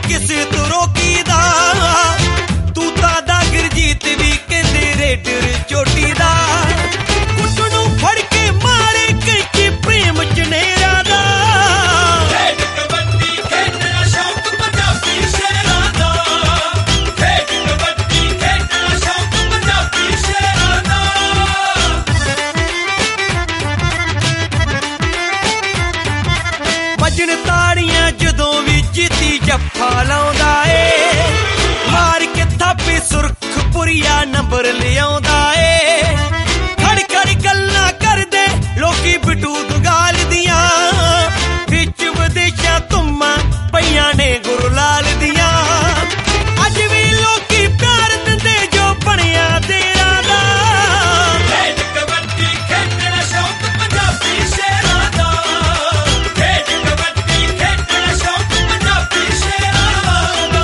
ਕਿਸੇ ਤੋਂ ਰੋਕੀਦਾ। ਤੂੰ ਤਾਂ ਦਾ ਗੁਰਜੀਤ ਵੀ ਕਹਿੰਦੇ ਰੇਡਰ ਚੋਟੀ ਦਾ। ਕੁੱਟ ਨੂੰ ਫੜ ਕੇ ਮਾਰੇ ਕੈਂਚੀ ਪ੍ਰੇਮ ਚਨੇਰਾ ਦਾ। ਖੇਡ ਕਬੱਡੀ ਖੇਡਣਾ ਸ਼ੌਕ ਪੰਜਾਬੀ ਸ਼ੇਰਾਂ ਦਾ। ਖੇਡ ਕਬੱਡੀ ਖੇਡਣਾ ਸ਼ੌਕ ਪੰਜਾਬੀ ਸ਼ੇਰਾਂ ਦਾ। ਵੱਜਣ ਤਾੜੀਆਂ ਜਦੋਂ ਵੀ ਜੀਤੀ ਜੱਫਾ ਲਾਉਂਦਾ ਏ। ਮਾਰ ਕੇ ਥਾਪੀ ਸੁਰਖਪੁਰੀਆ ਨੰਬਰ ਲਿਆਉਂਦਾ ਏ। ਖੜ ਖੜ ਗੱਲਾਂ ਕਰਦੇ ਲੋਕੀ ਬਿੱਟੂ ਦੁਗਾਲ ਦੀਆਂ। ਵਿੱਚ ਵਿਦੇਸ਼ਾਂ ਧੁੰਮਾਂ ਪਈਆਂ ਨੇ ਗੁਰਲਾਲ ਦੀਆਂ। ਅੱਜ ਵੀ ਲੋਕੀ ਪਿਆਰ ਦਿੰਦੇ ਜੋ ਬਣਿਆ ਦੇਰਾਂ ਦਾ। ਖੇਡ ਕਬੱਡੀ ਖੇਡਣਾ ਸ਼ੌਕ ਪੰਜਾਬੀ ਸ਼ੇਰਾਂ ਦਾ। ਖੇਡ ਕਬੱਡੀ ਖੇਡਣਾ ਸ਼ੌਕ ਪੰਜਾਬੀ ਸ਼ੇਰਾਂ ਦਾ।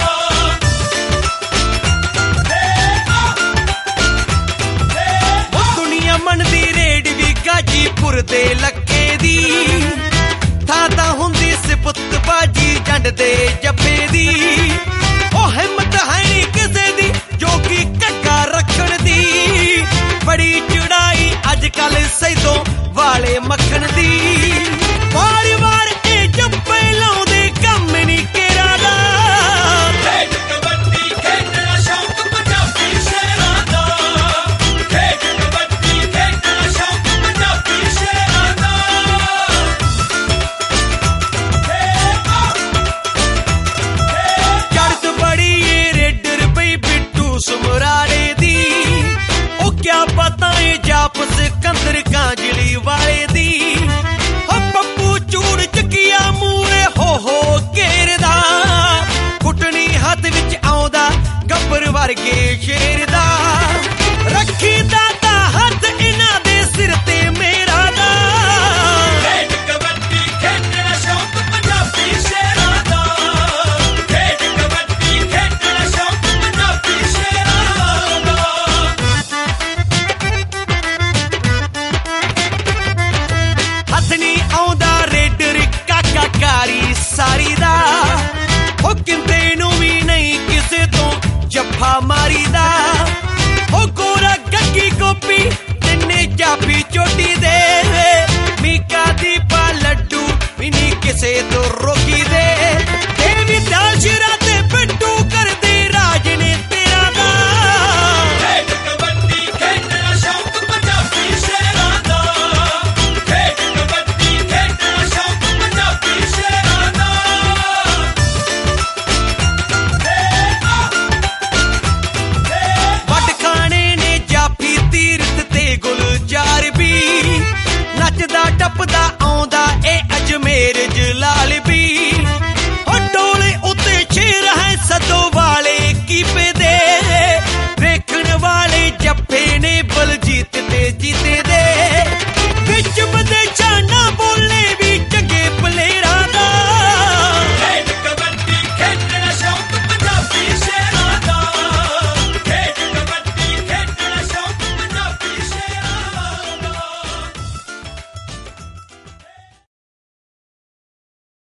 ਉਹ ਦੁਨੀਆ ਮੰਨਦੀ ਰੇਡ ਵੀ ਗਾਜੀਪੁਰ ਦੇ ਲੱਕੇ ਦੀ। ਥਾਂ ਤਾਂ ਹੁੰਦੀ ਸਿਫਤ ਬਾਜੀ ਜੰਡ ਦੇ ਜੱਫੇ ਦੀ। ਉਹ ਹਿੰਮਤ ਹੈ ਨੀ ਕਿਸੇ ਦੀ ਜੋ ਕਿ ਕੱਗਾ ਰੱਖਣ ਦੀ। ਬੜੀ ਚੜਾਈ ਅੱਜ ਕੱਲ ਸੈਦੋਂ ਵਾਲੇ ਮੱਖਣ ਦੀ। ਵਾਰ ਵਾਰ ਇਹ ਜੱਫੇ ਲਾਉਂਦੇ ਕੰਮ ਨੀ ਕੇਰਾ ਦਾ। ਖੇਡ ਕਬੱਡੀ ਖੇਡਣਾ ਸ਼ੌਕ ਪੰਜਾਬੀ ਸ਼ੇਰਾਂ ਦਾ। ਖੇਡ ਕਬੱਡੀ ਖੇਡਣਾ ਸ਼ੌਕ ਪੰਜਾਬੀ ਸ਼ੇਰਾਂ ਦਾ। ਚੜ੍ਹਤ ਬੜੀ ਏ ਰੇਡਰ ਪਈ ਬਿੱਟੂ ਸਮਰਾੜੇ ਦੀ। ਉਹ ਕਿਆ ਪਤਾ ਏ ਜਾਪ ਸਿਕੰਦਰ ਕਾਂਜਲੀ ਵਾਲੇ ਦੀ। ਉਹ ਪੱਪੂ ਚੂੜ ਚੱਕੀਆ ਮੂਰੇ ਹੋ ਘੇਰਦਾ। ਕੁੱਟਣੀ ਹੱਥ ਵਿੱਚ ਆਉਂਦਾ ਗੱਬਰ ਵਰਗੇ ਸ਼ੇਰ ਦਾ। ਰੱਖੀ ਦਾਤਾ ਹੱਥ ਇਹਨਾਂ ਦੇ ਸਿਰ ਤੇ ਮੇਰਾ ਦਾ। ਖੇਡ ਕਬੱਡੀ ਖੇਡਣਾ ਸ਼ੌਕ ਪੰਜਾਬੀ ਸ਼ੇਰਾਂ ਦਾ। ਖੇਡ ਕਬੱਡੀ ਖੇਡਣਾ ਸ਼ੌਕ ਪੰਜਾਬੀ ਸ਼ੇਰਾਂ ਦਾ। ਹੱਥ ਨੀ ਆਉਂਦਾ ਰੇਡਰ ਕਾਕਾ ਕਾਰੀ ਸਾਰੀ ਦਾ। ਉਹ ਕਿੰਦੇ ਨੂੰ ਵੀ ਨਹੀਂ ਕਿਸੇ ਤੋਂ ਜੱਫਾ ਮਾਰੀਦਾ। ਉਹ ਗੋਰਾ ਗੱਗੀ ਗੋਪੀ ਤਿੰਨੇ ਜਾਫੀ ਚੋਟੀ ਦੇ। ਮੀਕਾ ਦੀਪਾ ਲੱਡੂ ਵੀ ਨਹੀਂ ਕਿਸੇ ਤੋਂ ਰੋਕੀ ਦੇ। ਇਹ ਵੀ ਦਾਸ਼ਰਾ ਤੇ ਬਿੱਟੂ ਕਰਦੇ ਰਾਜ ਨੇ ਤੇਰਾ ਦਾ। ਖੇਡ ਕਬੱਡੀ ਖੇਡਣਾ ਸ਼ੌਕ ਪੰਜਾਬੀ ਸ਼ੇਰਾਂ ਦਾ। ਖੇਡ ਕਬੱਡੀ ਖੇਡਣਾ ਸ਼ੌਕ ਪੰਜਾਬੀ ਸ਼ੇਰਾਂ ਦਾ। ਵੱਡ ਖਾਣੇ ਨੇ ਜਾਫੀ ਤੀਰਥ ਤੇ ਗੁਲਜ਼ਾਰ ਵੀ। ਨੱਚਦਾ ਟੱਪਦਾ ਆਉਂਦਾ ਏ ਅਜਮੇਰ